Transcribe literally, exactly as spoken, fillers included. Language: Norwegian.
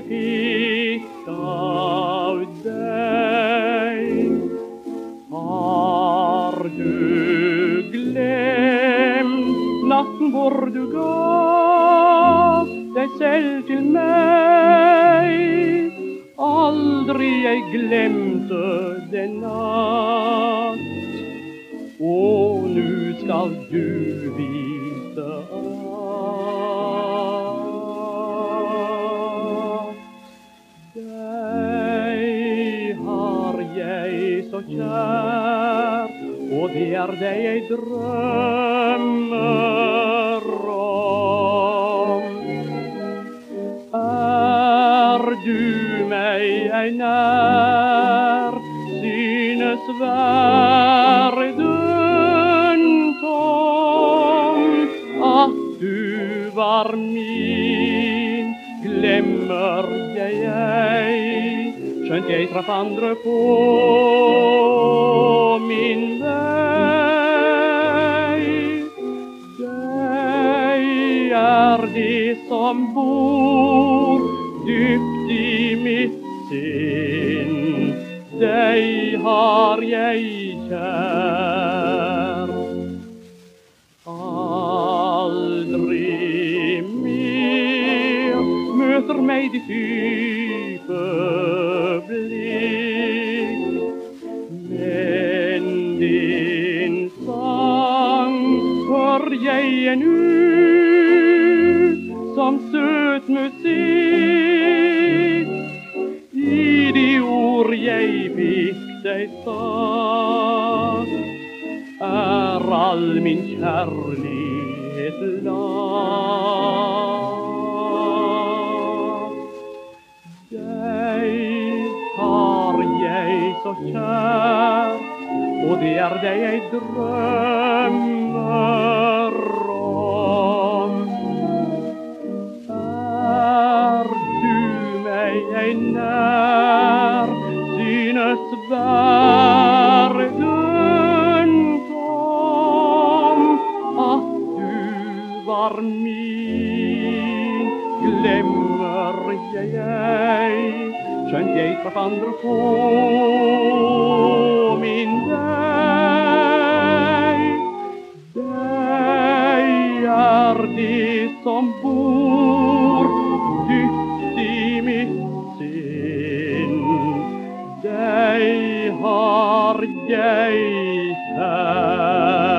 fikk av deg. Har du glemt natten hvor du gav deg selv til meg? Aldri jeg glemte den natt, og nu skal du vite at deg har jeg så kjær, og det er deg jeg drømmer om. Er du meg ei nær, synes verden tom. At du var min, glemmer jeg ei, skjønt jeg traff andre på min vei. Deg er det som bor dypt i mitt sinn, deg har jeg kjær. Aldri mer møter meg ditt dype blikk, men din sang hører jeg ennå som søt musikk. I de ord jeg fikk deg sagt, er all min kjærlighet lagt. Deg har jeg så kjær, og det er deg jeg drømmer om. Er du meg ei nær, synes verden tom. At du var min, glemmer jeg ei, skjønt jeg traff andre på min vei. Deg er det som bor dypt i mitt sinn, deg har jeg kjær.